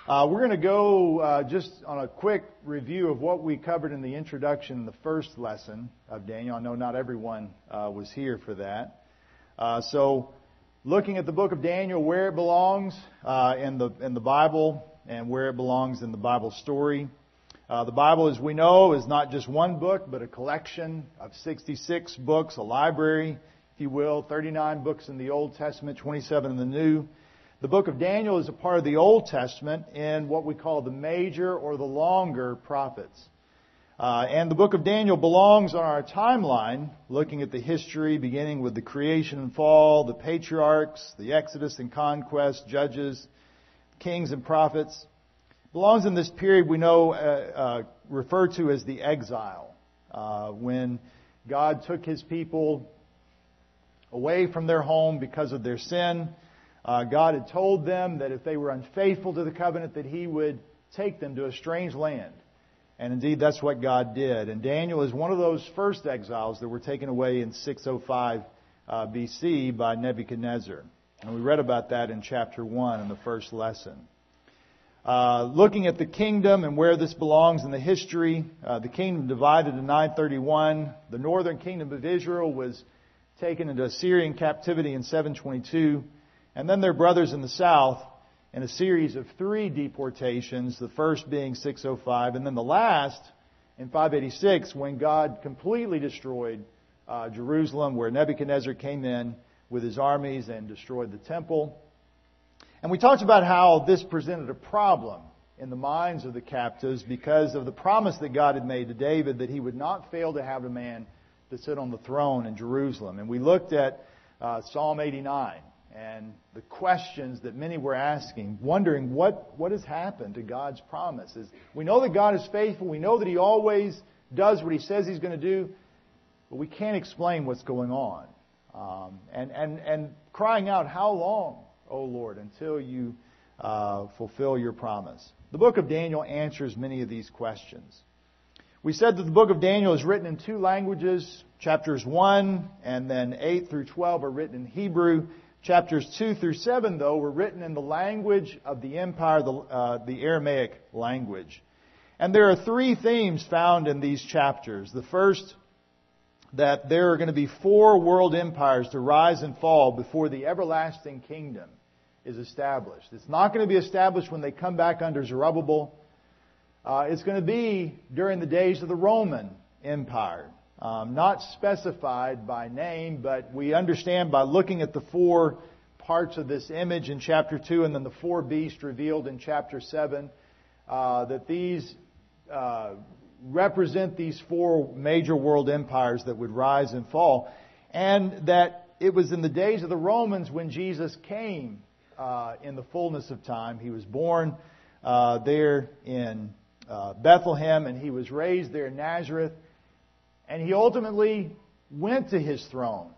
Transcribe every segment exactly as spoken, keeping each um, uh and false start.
Uh, we're going to go uh, just on a quick review of what we covered in the introduction in the first lesson of Daniel. I know not everyone uh, was here for that. Uh, so, looking at the book of Daniel, where it belongs uh, in the in the Bible and where it belongs in the Bible story. Uh, the Bible, as we know, is not just one book, but a collection of sixty-six books, a library, if you will, thirty-nine books in the Old Testament, twenty-seven in the New. The book of Daniel is a part of the Old Testament in what we call the major or the longer prophets. Uh, and the book of Daniel belongs on our timeline, looking at the history, beginning with the creation and fall, the patriarchs, the Exodus and conquest, judges, kings and prophets. It belongs in this period we know uh, uh, referred to as the exile, uh, when God took His people away from their home because of their sin. Uh, God had told them that if they were unfaithful to the covenant, that He would take them to a strange land. And indeed, that's what God did. And Daniel is one of those first exiles that were taken away in six oh five uh, B C by Nebuchadnezzar. And we read about that in chapter one in the first lesson. Uh, looking at the kingdom and where this belongs in the history, uh, the kingdom divided in nine thirty-one. The northern kingdom of Israel was taken into Assyrian captivity in seven twenty-two. And then their brothers in the south in a series of three deportations, the first being six oh five, and then the last in five eighty-six when God completely destroyed uh, Jerusalem, where Nebuchadnezzar came in with his armies and destroyed the temple. And we talked about how this presented a problem in the minds of the captives because of the promise that God had made to David that he would not fail to have a man to sit on the throne in Jerusalem. And we looked at uh, Psalm eighty-nine. And the questions that many were asking, wondering what, what has happened to God's promises. We know that God is faithful. We know that He always does what He says He's going to do. But we can't explain what's going on. Um, and, and, and crying out, how long, O Lord, until you uh, fulfill your promise? The book of Daniel answers many of these questions. We said that the book of Daniel is written in two languages. Chapters one and then eight through twelve are written in Hebrew. Chapters two through seven, though, were written in the language of the empire, the, uh, the Aramaic language. And there are three themes found in these chapters. The first, that there are going to be four world empires to rise and fall before the everlasting kingdom is established. It's not going to be established when they come back under Zerubbabel. Uh, it's going to be during the days of the Roman Empire. Um, not specified by name, but we understand by looking at the four parts of this image in chapter two and then the four beasts revealed in chapter seven, uh, that these uh, represent these four major world empires that would rise and fall. And that it was in the days of the Romans when Jesus came uh, in the fullness of time. He was born uh, there in uh, Bethlehem and He was raised there in Nazareth. And He ultimately went to His throne,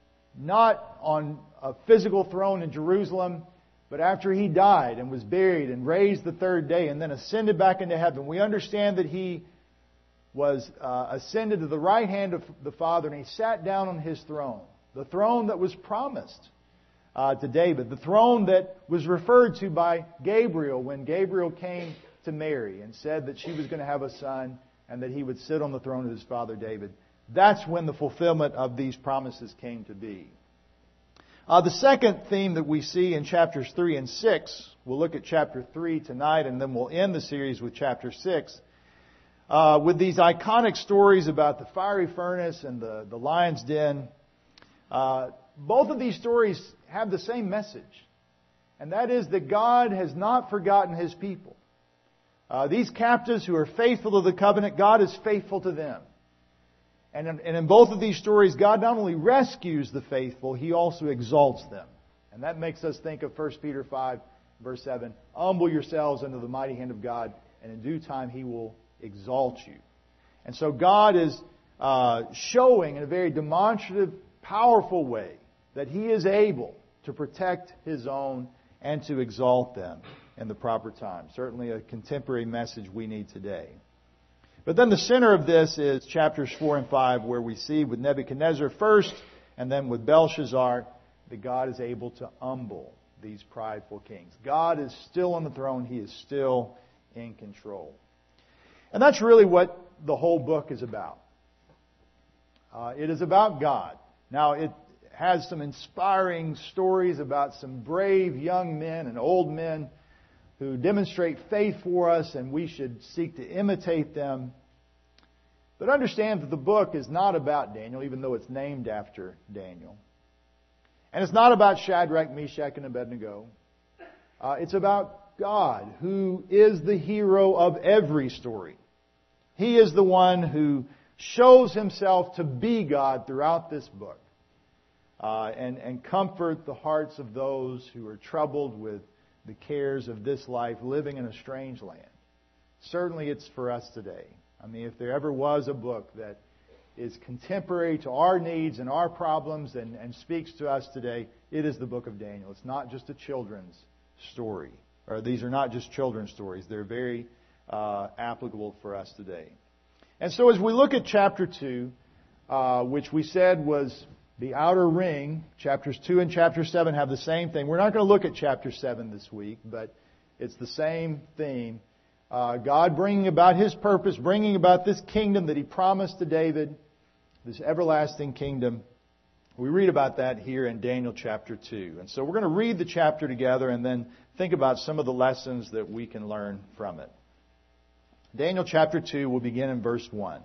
not on a physical throne in Jerusalem, but after He died and was buried and raised the third day and then ascended back into heaven. We understand that He was uh, ascended to the right hand of the Father and He sat down on His throne, the throne that was promised uh, to David, the throne that was referred to by Gabriel when Gabriel came to Mary and said that she was going to have a son and that he would sit on the throne of his father David. That's when the fulfillment of these promises came to be. Uh, the second theme that we see in chapters three and six, we'll look at chapter three tonight, and then we'll end the series with chapter six, uh, with these iconic stories about the fiery furnace and the, the lion's den. Uh, both of these stories have the same message, and that is that God has not forgotten His people. Uh, these captives who are faithful to the covenant, God is faithful to them. And in, and in both of these stories, God not only rescues the faithful, He also exalts them. And that makes us think of First Peter five, verse seven. Humble yourselves under the mighty hand of God, and in due time He will exalt you. And so God is uh, showing in a very demonstrative, powerful way that He is able to protect His own and to exalt them in the proper time. Certainly a contemporary message we need today. But then the center of this is chapters four and five, where we see with Nebuchadnezzar first and then with Belshazzar that God is able to humble these prideful kings. God is still on the throne. He is still in control. And that's really what the whole book is about. Uh, it is about God. Now, it has some inspiring stories about some brave young men and old men who demonstrate faith for us, and we should seek to imitate them. But understand that the book is not about Daniel, even though it's named after Daniel. And it's not about Shadrach, Meshach, and Abednego. Uh, it's about God, who is the hero of every story. He is the one who shows Himself to be God throughout this book. Uh, and, and comfort the hearts of those who are troubled with the cares of this life, living in a strange land. Certainly it's for us today. I mean, if there ever was a book that is contemporary to our needs and our problems and, and speaks to us today, it is the book of Daniel. It's not just a children's story. Or these are not just children's stories. They're very uh, applicable for us today. And so as we look at chapter two, uh, which we said was the outer ring, chapters two and chapter seven have the same thing. We're not going to look at chapter seven this week, but it's the same theme. Uh, God bringing about His purpose, bringing about this kingdom that He promised to David, this everlasting kingdom. We read about that here in Daniel chapter two. And so we're going to read the chapter together and then think about some of the lessons that we can learn from it. Daniel chapter two will begin in verse one.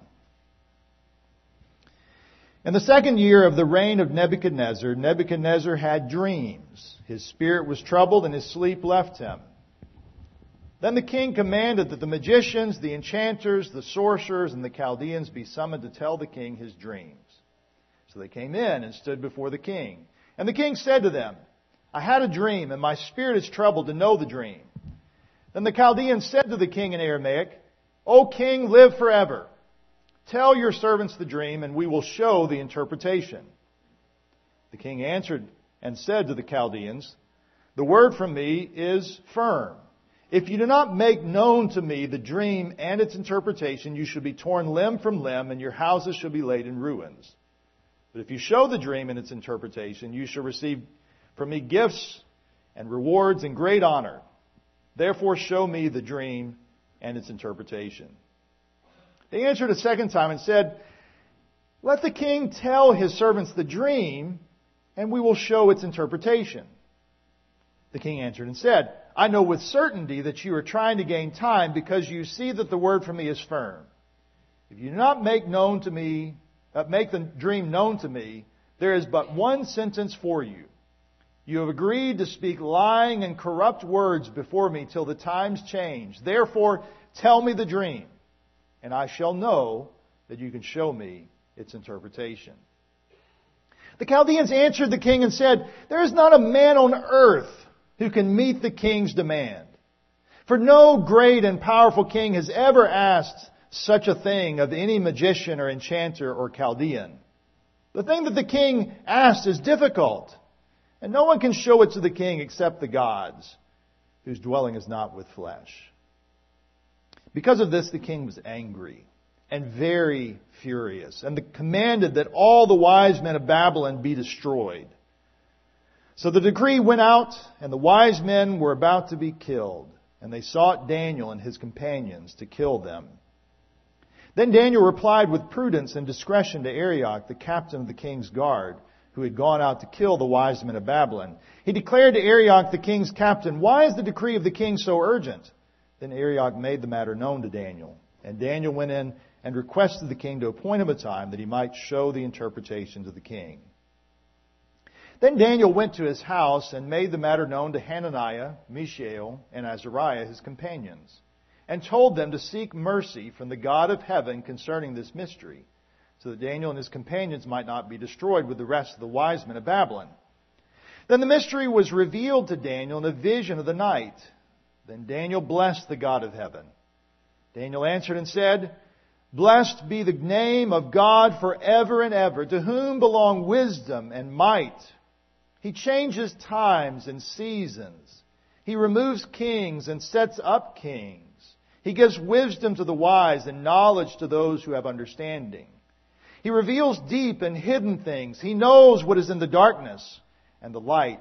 In the second year of the reign of Nebuchadnezzar, Nebuchadnezzar had dreams. His spirit was troubled and his sleep left him. Then the king commanded that the magicians, the enchanters, the sorcerers, and the Chaldeans be summoned to tell the king his dreams. So they came in and stood before the king. And the king said to them, I had a dream, and my spirit is troubled to know the dream. Then the Chaldeans said to the king in Aramaic, O king, live forever. Tell your servants the dream, and we will show the interpretation. The king answered and said to the Chaldeans, The word from me is firm. If you do not make known to me the dream and its interpretation, you shall be torn limb from limb, and your houses shall be laid in ruins. But if you show the dream and its interpretation, you shall receive from me gifts and rewards and great honor. Therefore show me the dream and its interpretation. They answered a second time and said, Let the king tell his servants the dream, and we will show its interpretation. The king answered and said, I know with certainty that you are trying to gain time because you see that the word from me is firm. If you do not make known to me, uh, make the dream known to me, there is but one sentence for you. You have agreed to speak lying and corrupt words before me till the times change. Therefore, tell me the dream, and I shall know that you can show me its interpretation. The Chaldeans answered the king and said, There is not a man on earth who can meet the king's demand. For no great and powerful king has ever asked such a thing of any magician or enchanter or Chaldean. The thing that the king asked is difficult, and no one can show it to the king except the gods, whose dwelling is not with flesh. Because of this, the king was angry and very furious, and commanded that all the wise men of Babylon be destroyed. So the decree went out, and the wise men were about to be killed, and they sought Daniel and his companions to kill them. Then Daniel replied with prudence and discretion to Arioch, the captain of the king's guard, who had gone out to kill the wise men of Babylon. He declared to Arioch, the king's captain, Why is the decree of the king so urgent? Then Arioch made the matter known to Daniel. And Daniel went in and requested the king to appoint him a time that he might show the interpretation to the king. Then Daniel went to his house and made the matter known to Hananiah, Mishael, and Azariah, his companions, and told them to seek mercy from the God of heaven concerning this mystery, so that Daniel and his companions might not be destroyed with the rest of the wise men of Babylon. Then the mystery was revealed to Daniel in a vision of the night. Then Daniel blessed the God of heaven. Daniel answered and said, Blessed be the name of God forever and ever, to whom belong wisdom and might. He changes times and seasons. He removes kings and sets up kings. He gives wisdom to the wise and knowledge to those who have understanding. He reveals deep and hidden things. He knows what is in the darkness, and the light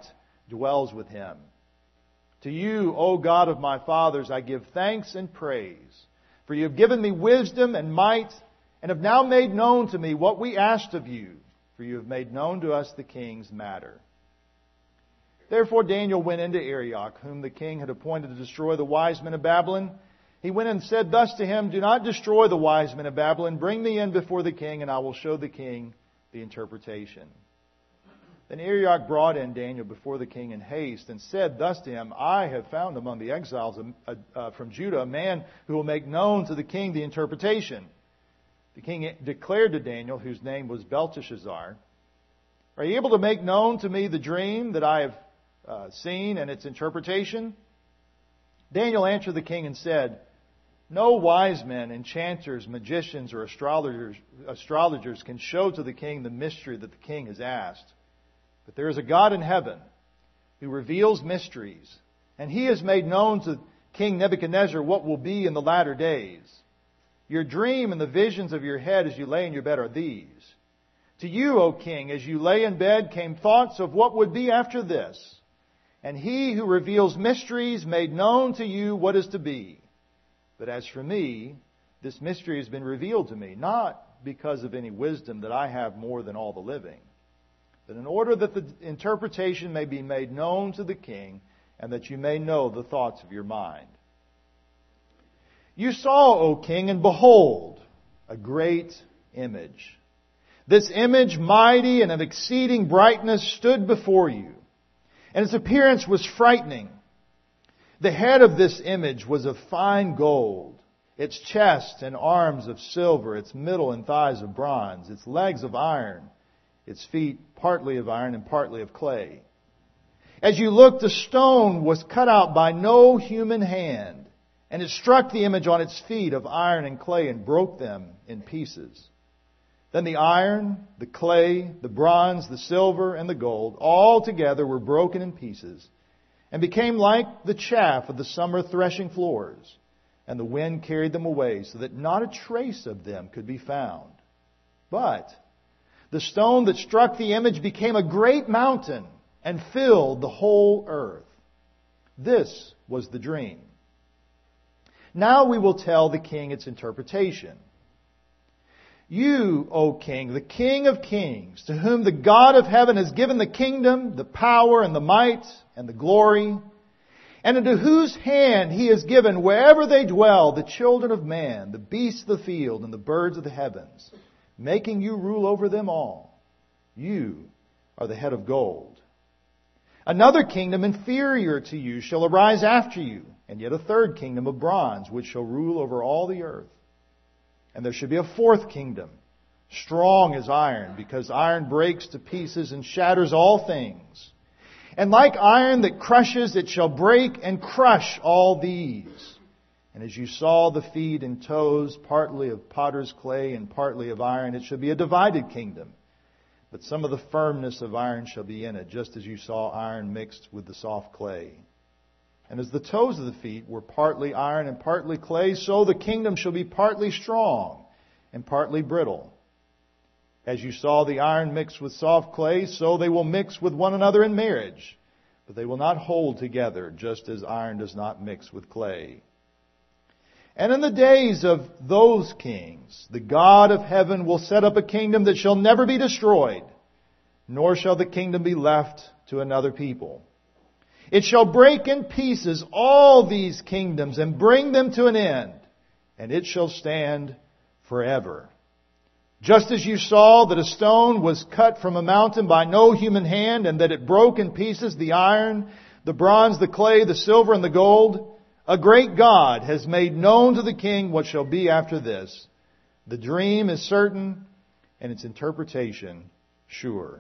dwells with him. To you, O God of my fathers, I give thanks and praise. For you have given me wisdom and might, and have now made known to me what we asked of you. For you have made known to us the king's matter. Therefore Daniel went into Arioch, whom the king had appointed to destroy the wise men of Babylon. He went and said thus to him, Do not destroy the wise men of Babylon. Bring me in before the king, and I will show the king the interpretation. Then Arioch brought in Daniel before the king in haste, and said thus to him, I have found among the exiles uh, from Judah a man who will make known to the king the interpretation. The king declared to Daniel, whose name was Belteshazzar, Are you able to make known to me the dream that I have uh, seen and its interpretation? Daniel answered the king and said, No wise men, enchanters, magicians, or astrologers, astrologers can show to the king the mystery that the king has asked. But there is a God in heaven who reveals mysteries, and he has made known to King Nebuchadnezzar what will be in the latter days. Your dream and the visions of your head as you lay in your bed are these. To you, O king, as you lay in bed, came thoughts of what would be after this. And he who reveals mysteries made known to you what is to be. But as for me, this mystery has been revealed to me, not because of any wisdom that I have more than all the living, but in order that the interpretation may be made known to the king, and that you may know the thoughts of your mind. You saw, O king, and behold, a great image. This image, mighty and of exceeding brightness, stood before you, and its appearance was frightening. The head of this image was of fine gold, its chest and arms of silver, its middle and thighs of bronze, its legs of iron, its feet partly of iron and partly of clay. As you looked, a stone was cut out by no human hand, and it struck the image on its feet of iron and clay and broke them in pieces. Then the iron, the clay, the bronze, the silver, and the gold, all together were broken in pieces, and became like the chaff of the summer threshing floors, and the wind carried them away, so that not a trace of them could be found. But the stone that struck the image became a great mountain and filled the whole earth. This was the dream. Now we will tell the king its interpretation. You, O king, the King of kings, to whom the God of heaven has given the kingdom, the power, and the might, and the glory, and into whose hand he has given wherever they dwell the children of man, the beasts of the field, and the birds of the heavens, making you rule over them all. You are the head of gold. Another kingdom inferior to you shall arise after you, and yet a third kingdom of bronze, which shall rule over all the earth. And there shall be a fourth kingdom, strong as iron, because iron breaks to pieces and shatters all things. And like iron that crushes, it shall break and crush all these. And as you saw the feet and toes, partly of potter's clay and partly of iron, it shall be a divided kingdom. But some of the firmness of iron shall be in it, just as you saw iron mixed with the soft clay. And as the toes of the feet were partly iron and partly clay, so the kingdom shall be partly strong and partly brittle. As you saw the iron mixed with soft clay, so they will mix with one another in marriage. But they will not hold together, just as iron does not mix with clay. And in the days of those kings, the God of heaven will set up a kingdom that shall never be destroyed, nor shall the kingdom be left to another people. It shall break in pieces all these kingdoms and bring them to an end, and it shall stand forever. Just as you saw that a stone was cut from a mountain by no human hand, and that it broke in pieces the iron, the bronze, the clay, the silver, and the gold, a great God has made known to the king what shall be after this. The dream is certain, and its interpretation sure.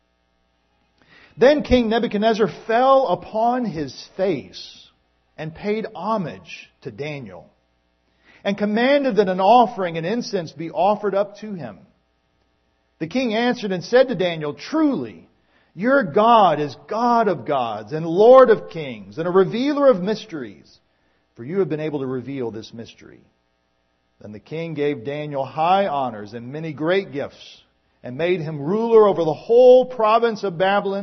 Then King Nebuchadnezzar fell upon his face and paid homage to Daniel, and commanded that an offering and incense be offered up to him. The king answered and said to Daniel, Truly, your God is God of gods and Lord of kings and a revealer of mysteries, for you have been able to reveal this mystery. Then the king gave Daniel high honors and many great gifts, and made him ruler over the whole province of Babylon,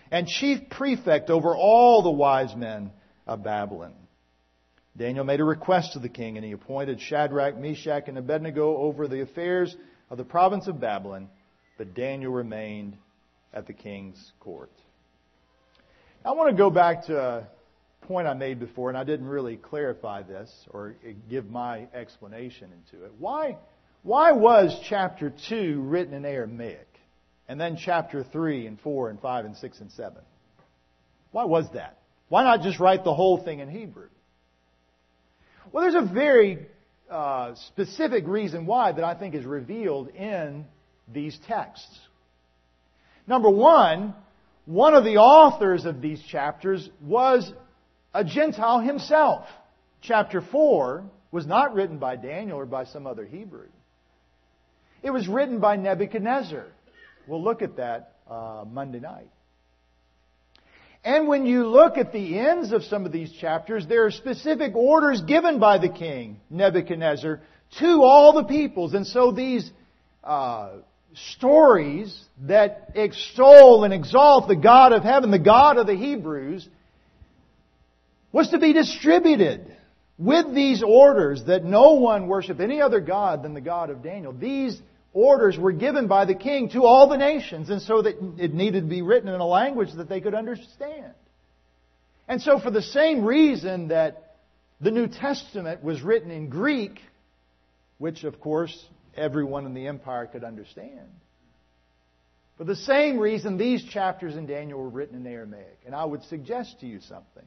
and chief prefect over all the wise men of Babylon. Daniel made a request to the king, and he appointed Shadrach, Meshach, and Abednego over the affairs of the province of Babylon, but Daniel remained at the king's court. I want to go back to a point I made before, and I didn't really clarify this or give my explanation into it. Why, why was chapter two written in Aramaic, and then chapter three and four and five and six and seven? Why was that? Why not just write the whole thing in Hebrew? Well, there's a very uh, specific reason why that I think is revealed in these texts. Number one, one of the authors of these chapters was a Gentile himself. Chapter four was not written by Daniel or by some other Hebrew. It was written by Nebuchadnezzar. We'll look at that uh, Monday night. And when you look at the ends of some of these chapters, there are specific orders given by the king, Nebuchadnezzar, to all the peoples. And so these uh, stories that extol and exalt the God of heaven, the God of the Hebrews, was to be distributed with these orders that no one worship any other God than the God of Daniel. These orders were given by the king to all the nations, and so that it needed to be written in a language that they could understand. And so for the same reason that the New Testament was written in Greek, which of course everyone in the empire could understand, for the same reason these chapters in Daniel were written in Aramaic. And I would suggest to you something.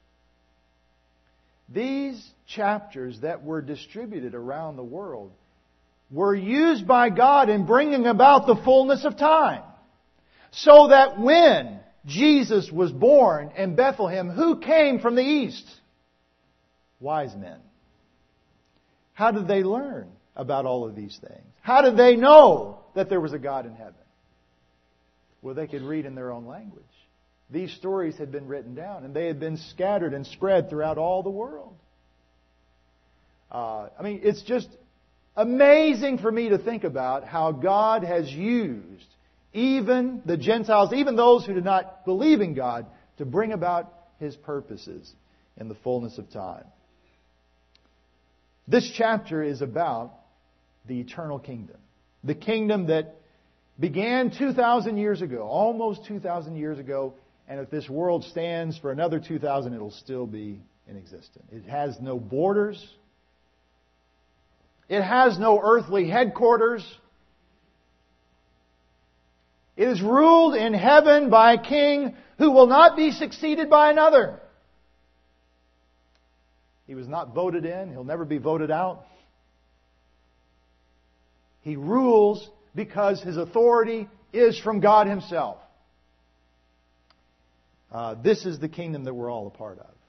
These chapters that were distributed around the world were used by God in bringing about the fullness of time. So that when Jesus was born in Bethlehem, who came from the east? Wise men. How did they learn about all of these things? How did they know that there was a God in heaven? Well, they could read in their own language. These stories had been written down, and they had been scattered and spread throughout all the world. Uh, I mean, it's just amazing for me to think about how God has used even the Gentiles, even those who did not believe in God, to bring about His purposes in the fullness of time. This chapter is about the eternal kingdom. The kingdom that began two thousand years ago, almost two thousand years ago, and if this world stands for another two thousand, it'll still be in existence. It has no borders. It has no earthly headquarters. It is ruled in heaven by a king who will not be succeeded by another. He was not voted in. He'll never be voted out. He rules because His authority is from God Himself. Uh, this is the kingdom that we're all a part of.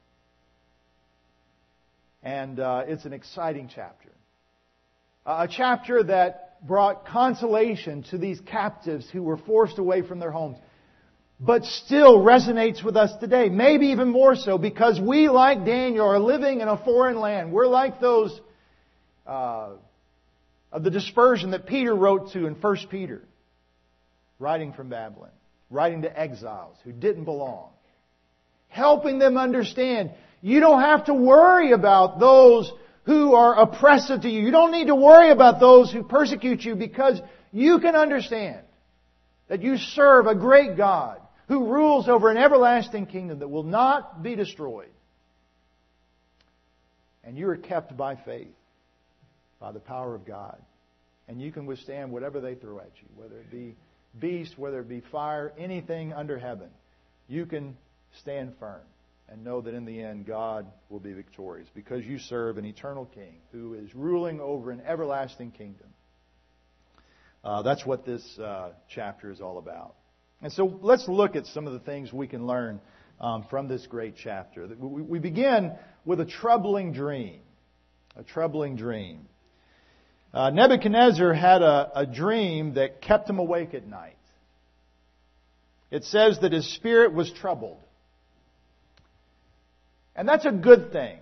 And uh, it's an exciting chapter. A chapter that brought consolation to these captives who were forced away from their homes, but still resonates with us today. Maybe even more so because we, like Daniel, are living in a foreign land. We're like those uh, of the dispersion that Peter wrote to in First Peter, writing from Babylon, writing to exiles who didn't belong, helping them understand you don't have to worry about those who are oppressive to you. You don't need to worry about those who persecute you, because you can understand that you serve a great God who rules over an everlasting kingdom that will not be destroyed. And you are kept by faith, by the power of God. And you can withstand whatever they throw at you, whether it be beast, whether it be fire, anything under heaven. You can stand firm and know that in the end God will be victorious, because you serve an eternal King who is ruling over an everlasting kingdom. Uh, that's what this uh, chapter is all about. And so let's look at some of the things we can learn um, from this great chapter. We, we begin with a troubling dream. A troubling dream. Uh, Nebuchadnezzar had a, a dream that kept him awake at night. It says that his spirit was troubled. And that's a good thing.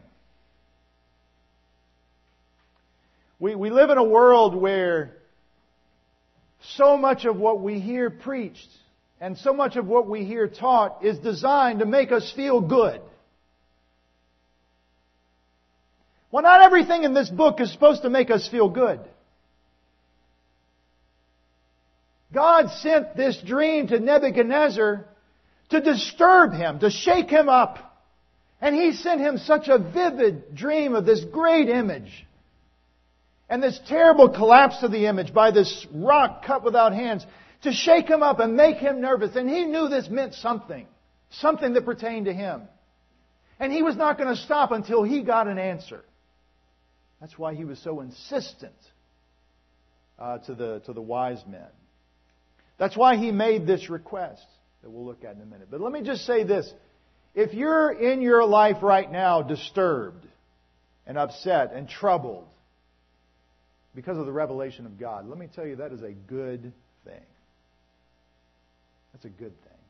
We, we live in a world where so much of what we hear preached and so much of what we hear taught is designed to make us feel good. Well, not everything in this book is supposed to make us feel good. God sent this dream to Nebuchadnezzar to disturb him, to shake him up. And He sent him such a vivid dream of this great image. And this terrible collapse of the image by this rock cut without hands to shake him up and make him nervous. And he knew this meant something. Something that pertained to him. And he was not going to stop until he got an answer. That's why he was so insistent uh, to the to the wise men. That's why he made this request that we'll look at in a minute. But let me just say this. If you're in your life right now disturbed and upset and troubled because of the revelation of God, let me tell you that is a good thing. That's a good thing.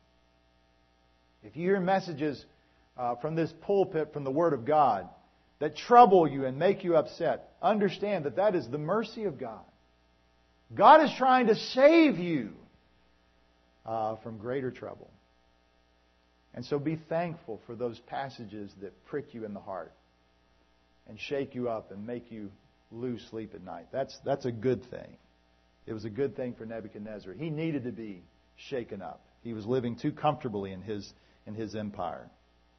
If you hear messages uh, from this pulpit, from the Word of God, that trouble you and make you upset, understand that that is the mercy of God. God is trying to save you uh, from greater trouble. And so be thankful for those passages that prick you in the heart and shake you up and make you lose sleep at night. That's, that's a good thing. It was a good thing for Nebuchadnezzar. He needed to be shaken up. He was living too comfortably in his, in his empire.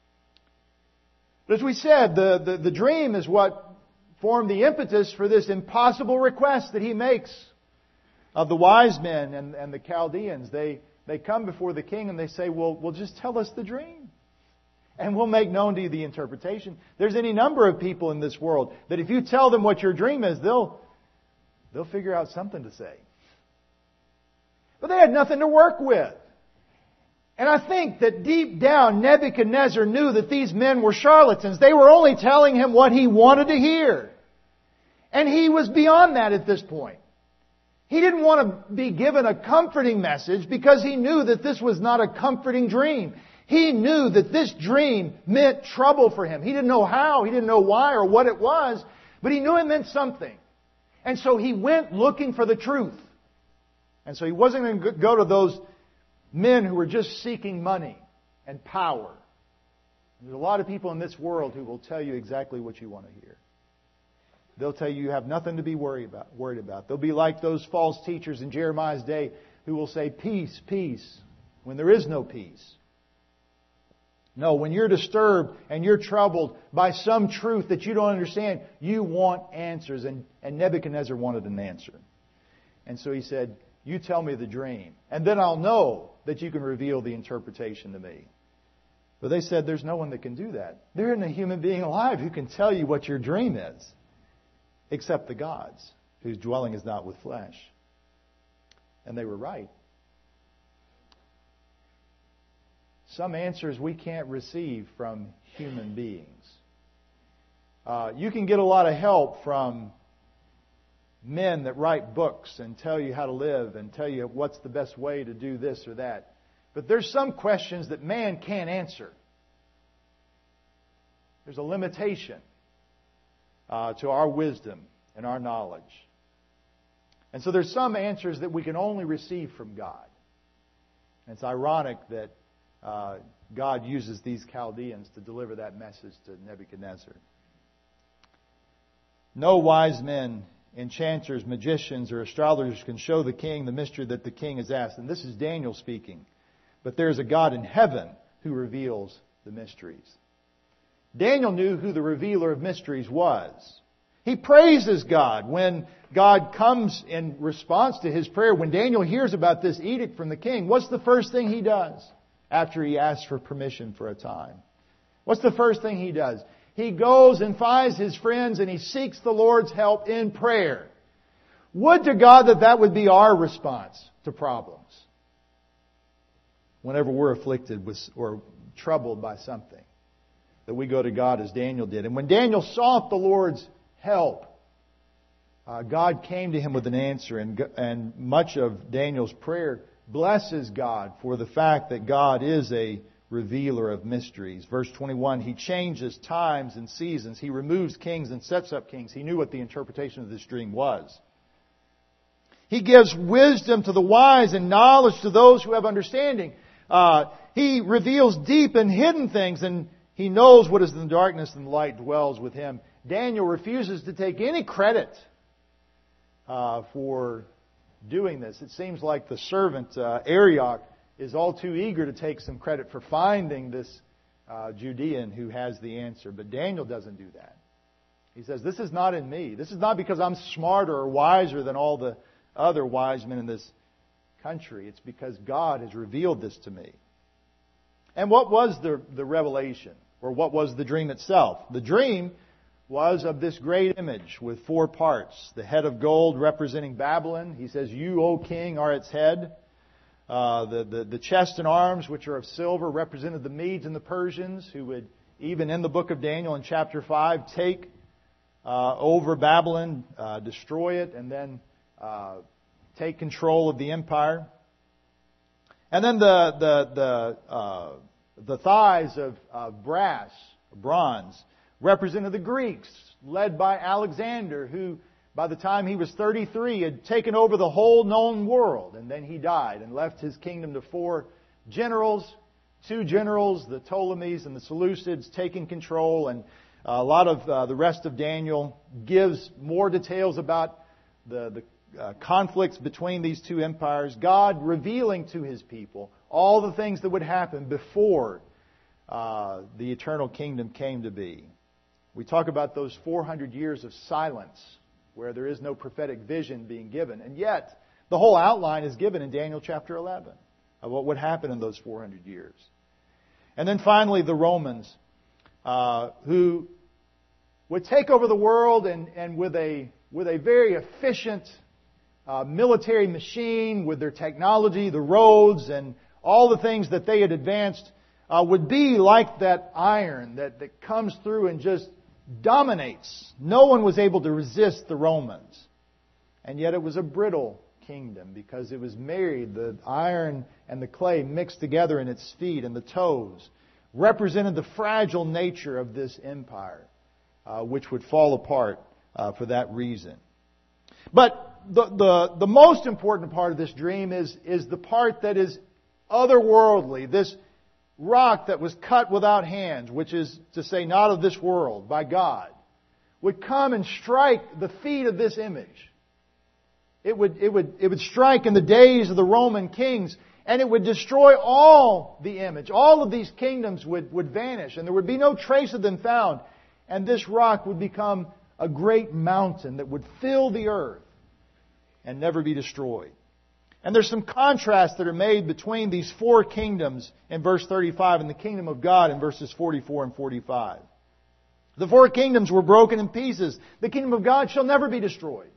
But as we said, the, the, the dream is what formed the impetus for this impossible request that he makes of the wise men and, and the Chaldeans. They, they come before the king and they say, well, well, just tell us the dream. And we'll make known to you the interpretation. There's any number of people in this world that if you tell them what your dream is, they'll, they'll figure out something to say. But they had nothing to work with. And I think that deep down, Nebuchadnezzar knew that these men were charlatans. They were only telling him what he wanted to hear. And he was beyond that at this point. He didn't want to be given a comforting message because he knew that this was not a comforting dream. He knew that this dream meant trouble for him. He didn't know how, he didn't know why or what it was, but he knew it meant something. And so he went looking for the truth. And so he wasn't going to go to those men who were just seeking money and power. There's a lot of people in this world who will tell you exactly what you want to hear. They'll tell you you have nothing to be worried about. Worried about. They'll be like those false teachers in Jeremiah's day who will say, peace, peace, when there is no peace. No, when you're disturbed and you're troubled by some truth that you don't understand, you want answers. And, and Nebuchadnezzar wanted an answer. And so he said, you tell me the dream, and then I'll know that you can reveal the interpretation to me. But they said, there's no one that can do that. There isn't a human being alive who can tell you what your dream is, except the gods, whose dwelling is not with flesh. And they were right. Some answers we can't receive from human beings. Uh, you can get a lot of help from men that write books and tell you how to live and tell you what's the best way to do this or that. But there's some questions that man can't answer. There's a limitation uh, to our wisdom and our knowledge. And so there's some answers that we can only receive from God. And it's ironic that uh, God uses these Chaldeans to deliver that message to Nebuchadnezzar. No wise men, enchanters, magicians, or astrologers can show the king the mystery that the king has asked. And this is Daniel speaking. But there is a God in heaven who reveals the mysteries. Daniel knew who the revealer of mysteries was. He praises God when God comes in response to his prayer. When Daniel hears about this edict from the king, what's the first thing he does after he asks for permission for a time? What's the first thing he does? He goes and finds his friends and he seeks the Lord's help in prayer. Would to God that that would be our response to problems. Whenever we're afflicted with or troubled by something, that we go to God as Daniel did. And when Daniel sought the Lord's help, uh, God came to him with an answer. And, and much of Daniel's prayer blesses God for the fact that God is a revealer of mysteries. Verse twenty-one, He changes times and seasons. He removes kings and sets up kings. He knew what the interpretation of this dream was. He gives wisdom to the wise and knowledge to those who have understanding. Uh, he reveals deep and hidden things, and He knows what is in the darkness, and the light dwells with Him. Daniel refuses to take any credit uh, for doing this. It seems like the servant, uh, Arioch, is all too eager to take some credit for finding this uh, Judean who has the answer. But Daniel doesn't do that. He says, this is not in me. This is not because I'm smarter or wiser than all the other wise men in this country. It's because God has revealed this to me. And what was the, the revelation? Or what was the dream itself? The dream was of this great image with four parts. The head of gold representing Babylon. He says, you, O king, are its head. Uh, the, the, the chest and arms, which are of silver, represented the Medes and the Persians, who would, even in the book of Daniel in chapter five, take uh, over Babylon, uh, destroy it, and then uh, take control of the empire. And then the the the uh, the thighs of uh, brass, bronze, represented the Greeks, led by Alexander, who by the time he was thirty-three had taken over the whole known world. And then he died and left his kingdom to four generals, two generals, the Ptolemies and the Seleucids, taking control. And a lot of uh, the rest of Daniel gives more details about the, the Uh, conflicts between these two empires, God revealing to His people all the things that would happen before uh, the eternal kingdom came to be. We talk about those four hundred years of silence where there is no prophetic vision being given. And yet, the whole outline is given in Daniel chapter eleven of what would happen in those four hundred years. And then finally, the Romans, uh, who would take over the world and, and with a with a very efficient Uh, military machine, with their technology, the roads, and all the things that they had advanced, uh, would be like that iron that, that comes through and just dominates. No one was able to resist the Romans. And yet it was a brittle kingdom because it was married. The iron and the clay mixed together in its feet and the toes represented the fragile nature of this empire, uh, which would fall apart uh, for that reason. But the, the, the most important part of this dream is, is the part that is otherworldly. This rock that was cut without hands, which is to say not of this world, by God, would come and strike the feet of this image. It would, it would, it would strike in the days of the Roman kings, and it would destroy all the image. All of these kingdoms would, would vanish, and there would be no trace of them found. And this rock would become a great mountain that would fill the earth and never be destroyed. And there's some contrasts that are made between these four kingdoms in verse thirty-five and the kingdom of God in verses forty-four and forty-five. The four kingdoms were broken in pieces. The kingdom of God shall never be destroyed.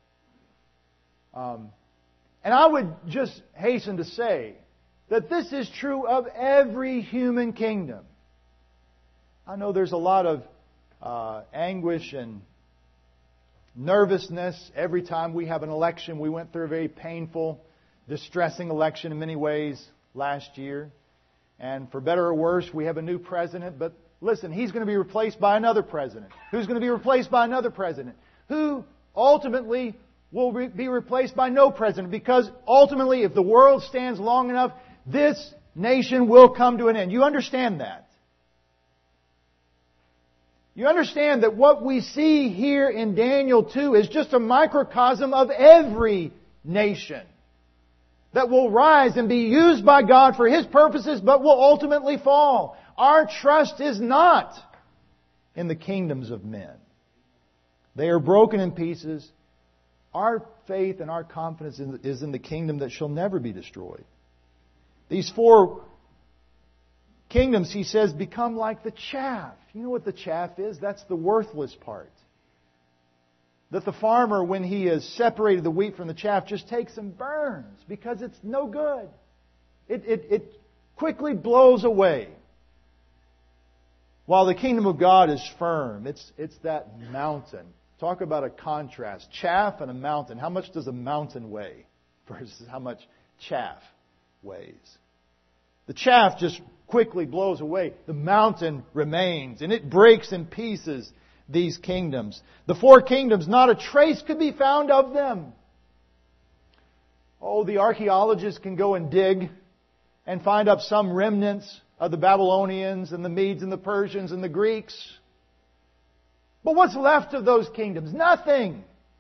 Um, and I would just hasten to say that this is true of every human kingdom. I know there's a lot of uh, anguish and nervousness every time we have an election. We went through a very painful, distressing election in many ways last year. And for better or worse, we have a new president. But listen, he's going to be replaced by another president, who's going to be replaced by another president, who ultimately will re- be replaced by no president. Because ultimately, if the world stands long enough, this nation will come to an end. You understand that? You understand that what we see here in Daniel two is just a microcosm of every nation that will rise and be used by God for His purposes, but will ultimately fall. Our trust is not in the kingdoms of men. They are broken in pieces. Our faith and our confidence is in the kingdom that shall never be destroyed. These four kingdoms, he says, become like the chaff. You know what the chaff is? That's the worthless part. That the farmer, when he has separated the wheat from the chaff, just takes and burns because it's no good. It, it, it quickly blows away. While the kingdom of God is firm. It's, it's that mountain. Talk about a contrast. Chaff and a mountain. How much does a mountain weigh versus how much chaff weighs? The chaff just quickly blows away. The mountain remains, and it breaks in pieces these kingdoms. The four kingdoms, not a trace could be found of them. Oh, the archaeologists can go and dig and find up some remnants of the Babylonians and the Medes and the Persians and the Greeks. But what's left of those kingdoms? Nothing.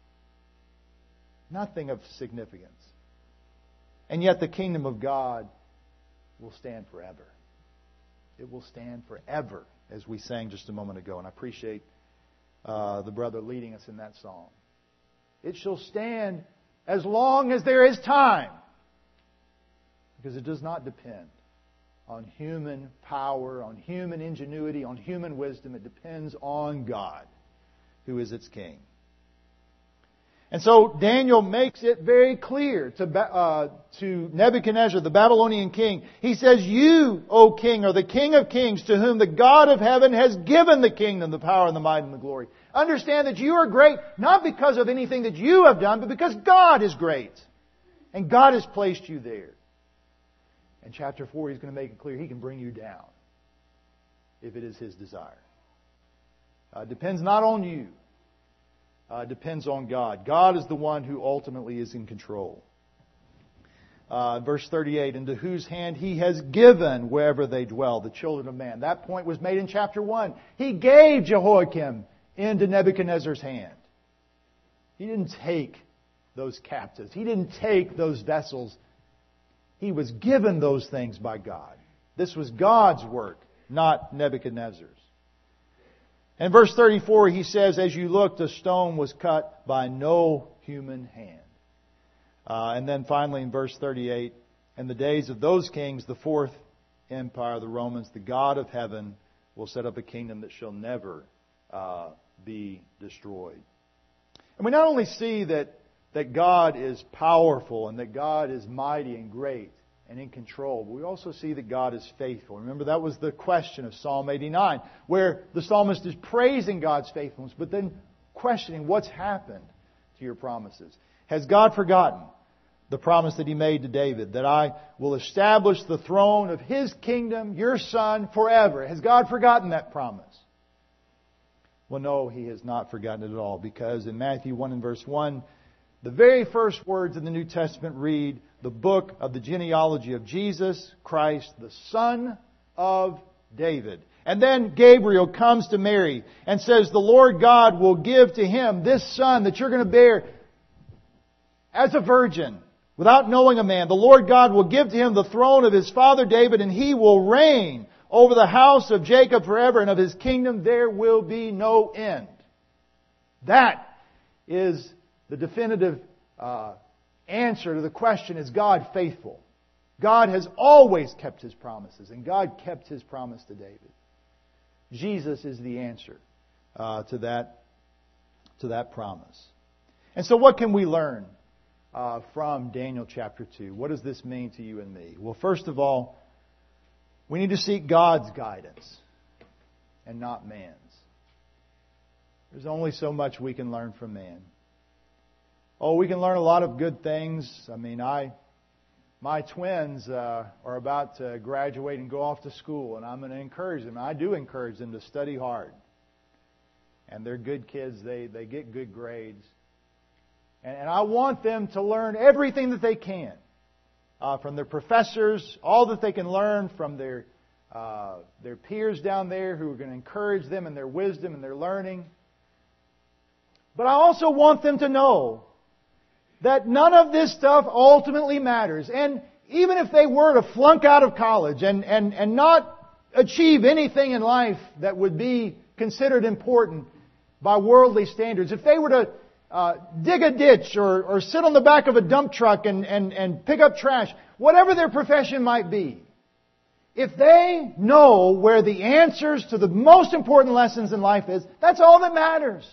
Nothing of significance. And yet the kingdom of God will stand forever. It will stand forever, as we sang just a moment ago. And I appreciate uh, the brother leading us in that song. It shall stand as long as there is time. Because it does not depend on human power, on human ingenuity, on human wisdom. It depends on God, who is its king. And so Daniel makes it very clear to, uh, to Nebuchadnezzar, the Babylonian king. He says, "You, O king, are the king of kings, to whom the God of heaven has given the kingdom, the power, and the might, and the glory." Understand that you are great, not because of anything that you have done, but because God is great. And God has placed you there. In chapter four, He's going to make it clear He can bring you down if it is His desire. Uh, it depends not on you. Uh, it depends on God. God is the one who ultimately is in control. Uh, verse thirty-eight, "Into whose hand He has given wherever they dwell, the children of man." That point was made in chapter one. He gave Jehoiakim into Nebuchadnezzar's hand. He didn't take those captives. He didn't take those vessels. He was given those things by God. This was God's work, not Nebuchadnezzar's. In verse thirty-four, he says, "As you looked, a stone was cut by no human hand." Uh, and then finally in verse thirty-eight, "In the days of those kings, the fourth empire, the Romans, the God of heaven will set up a kingdom that shall never uh, be destroyed." And we not only see that, that God is powerful and that God is mighty and great and in control, but we also see that God is faithful. Remember, that was the question of Psalm eighty-nine, where the psalmist is praising God's faithfulness, but then questioning what's happened to your promises. Has God forgotten the promise that He made to David, that I will establish the throne of His kingdom, your son, forever? Has God forgotten that promise? Well, no, He has not forgotten it at all, because in Matthew one and verse one, the very first words in the New Testament read, "The book of the genealogy of Jesus Christ, the Son of David." And then Gabriel comes to Mary and says, "The Lord God will give to him this son that you're going to bear as a virgin, without knowing a man. The Lord God will give to him the throne of his father David, and he will reign over the house of Jacob forever, and of his kingdom there will be no end." That is the definitive uh, answer to the question, is God faithful? God has always kept His promises, and God kept His promise to David. Jesus is the answer uh, to that to that promise. And so what can we learn uh, from Daniel chapter two? What does this mean to you and me? Well, first of all, we need to seek God's guidance and not man's. There's only so much we can learn from man. Oh, we can learn a lot of good things. I mean, I, my twins uh, are about to graduate and go off to school, and I'm going to encourage them. I do encourage them to study hard. And they're good kids. They, they get good grades. And, and I want them to learn everything that they can uh, from their professors, all that they can learn from their, uh, their peers down there who are going to encourage them in their wisdom and their learning. But I also want them to know that none of this stuff ultimately matters. And even if they were to flunk out of college and, and, and not achieve anything in life that would be considered important by worldly standards, if they were to uh, dig a ditch or, or sit on the back of a dump truck and, and, and pick up trash, whatever their profession might be, if they know where the answers to the most important lessons in life is, that's all that matters.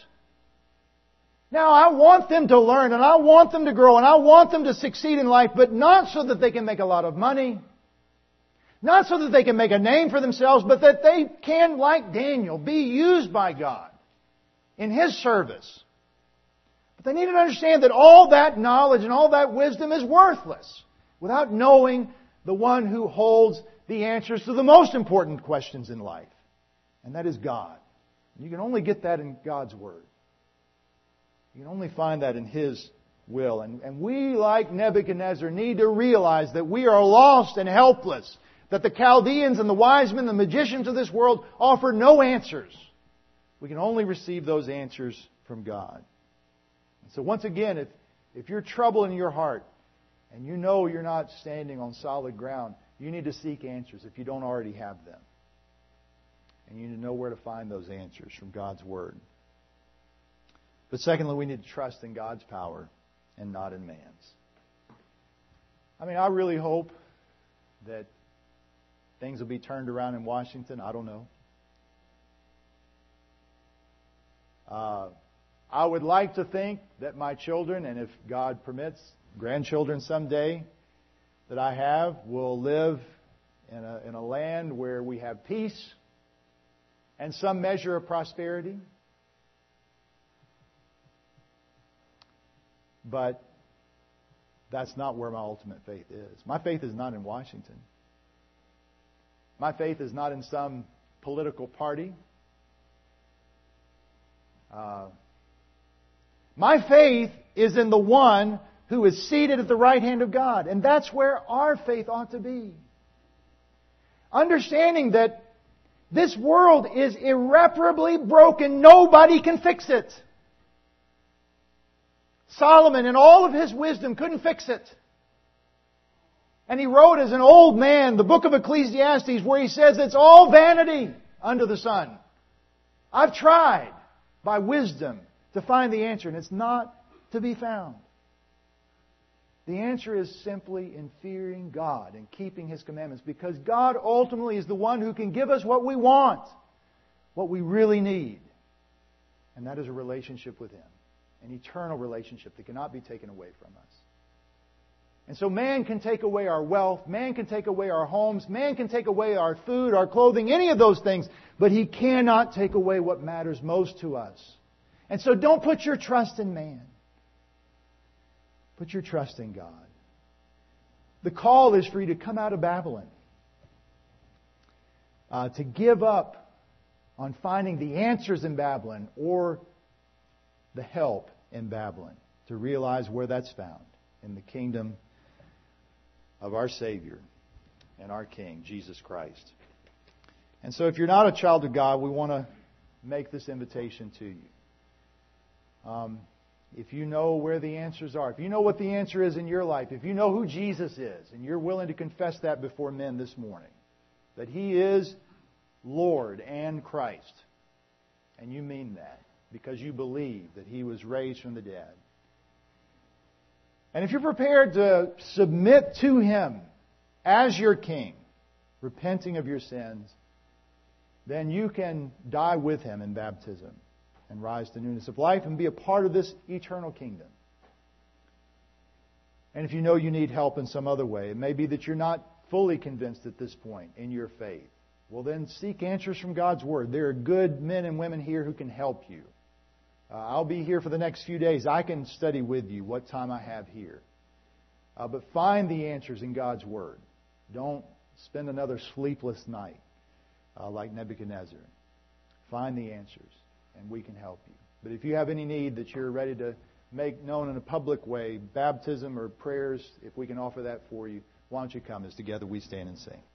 Now, I want them to learn, and I want them to grow, and I want them to succeed in life, but not so that they can make a lot of money, not so that they can make a name for themselves, but that they can, like Daniel, be used by God in His service. But they need to understand that all that knowledge and all that wisdom is worthless without knowing the one who holds the answers to the most important questions in life, and that is God. You can only get that in God's Word. You can only find that in His will. And, and we, like Nebuchadnezzar, need to realize that we are lost and helpless. That the Chaldeans and the wise men, the magicians of this world, offer no answers. We can only receive those answers from God. So once again, if, if you're trouble in your heart, and you know you're not standing on solid ground, you need to seek answers if you don't already have them. And you need to know where to find those answers from God's Word. But secondly, we need to trust in God's power and not in man's. I mean, I really hope that things will be turned around in Washington. I don't know. Uh, I would like to think that my children, and if God permits, grandchildren someday that I have, will live in a, in a land where we have peace and some measure of prosperity. But that's not where my ultimate faith is. My faith is not in Washington. My faith is not in some political party. Uh, my faith is in the one who is seated at the right hand of God. And that's where our faith ought to be. Understanding that this world is irreparably broken. Nobody can fix it. Solomon, in all of his wisdom, couldn't fix it. And he wrote as an old man the book of Ecclesiastes, where he says it's all vanity under the sun. I've tried by wisdom to find the answer, and it's not to be found. The answer is simply in fearing God and keeping His commandments, because God ultimately is the one who can give us what we want, what we really need. And that is a relationship with Him, an eternal relationship that cannot be taken away from us. And so man can take away our wealth, man can take away our homes, man can take away our food, our clothing, any of those things, but he cannot take away what matters most to us. And so don't put your trust in man. Put your trust in God. The call is for you to come out of Babylon, uh, to give up on finding the answers in Babylon or the help in Babylon, to realize where that's found in the kingdom of our Savior and our King, Jesus Christ. And so if you're not a child of God, we want to make this invitation to you. Um, if you know where the answers are, if you know what the answer is in your life, if you know who Jesus is, and you're willing to confess that before men this morning, that He is Lord and Christ, and you mean that because you believe that He was raised from the dead, and if you're prepared to submit to Him as your King, repenting of your sins, then you can die with Him in baptism and rise to newness of life and be a part of this eternal kingdom. And if you know you need help in some other way, it may be that you're not fully convinced at this point in your faith, well then seek answers from God's Word. There are good men and women here who can help you. Uh, I'll be here for the next few days. I can study with you what time I have here. Uh, but find the answers in God's Word. Don't spend another sleepless night uh, like Nebuchadnezzar. Find the answers, and we can help you. But if you have any need that you're ready to make known in a public way, baptism or prayers, if we can offer that for you, why don't you come as together we stand and sing.